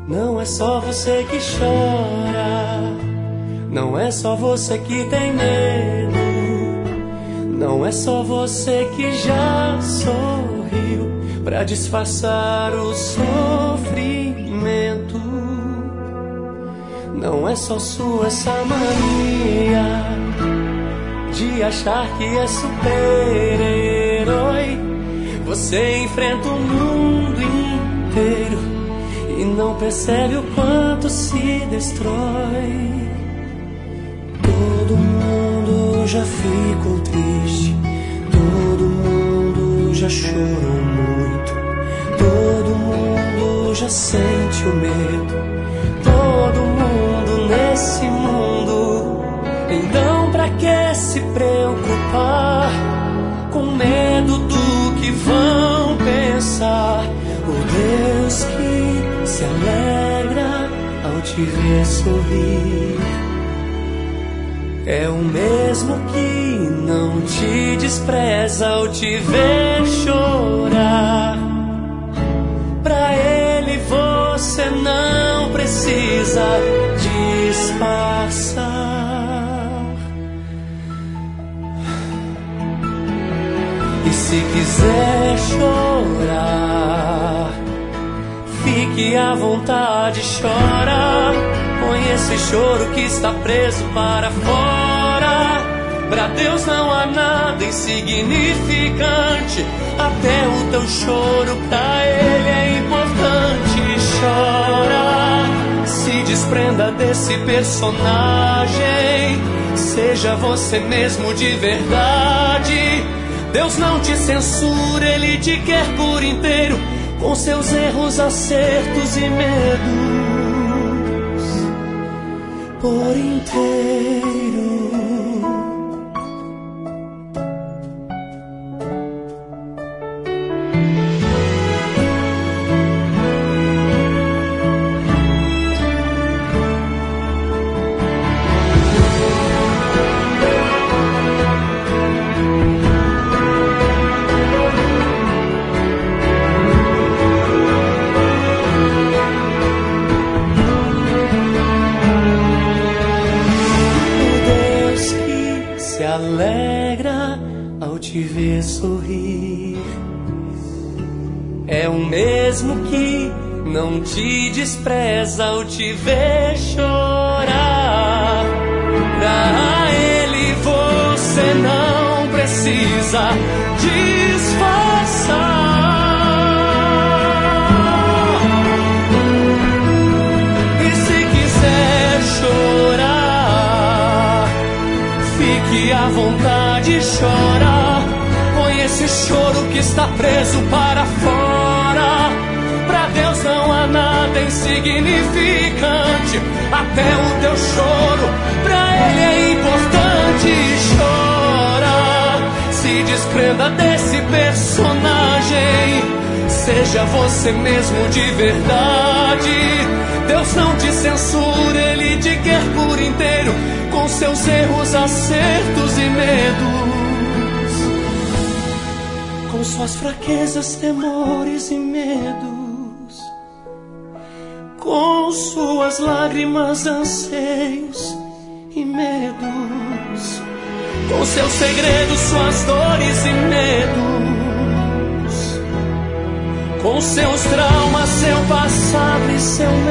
Não é só você que chora, não é só você que tem medo, não é só você que já sorriu pra disfarçar o sofrimento. Não é só sua essa mania de achar que é super-herói. Você enfrenta o mundo inteiro e não percebe o quanto se destrói. Todo mundo já ficou triste, todo mundo já chorou muito, todo mundo já sente o medo, todo mundo nesse mundo. Então pra que se preocupar com medo do que vão pensar? O Deus que se alegra ao te ver sorrir é o mesmo que não te despreza ao te ver chorar. Pra ele você não precisa disfarçar. E se quiser chorar, fique à vontade, chora. Põe esse choro que está preso para fora. Pra Deus não há nada insignificante, até o teu choro pra Ele é importante. Chora, se desprenda desse personagem, seja você mesmo de verdade. Deus não te censura, Ele te quer por inteiro, com seus erros, acertos e medos por inteiro. Alegra ao te ver sorrir é o mesmo que não te despreza ao te ver chorar. Pra ele você não precisa disfarçar. E se quiser chorar, fique à vontade, chora. Põe esse choro que está preso para fora. Pra Deus não há nada insignificante, até o teu choro pra Ele é importante. Chora, se desprenda desse personagem, seja você mesmo de verdade. Deus não te censura, Ele te quer por inteiro, com seus erros, acertos e medos, com suas fraquezas, temores e medos, com suas lágrimas, anseios e medos, com seus segredos, suas dores e medos, com seus traumas, seu passado e seu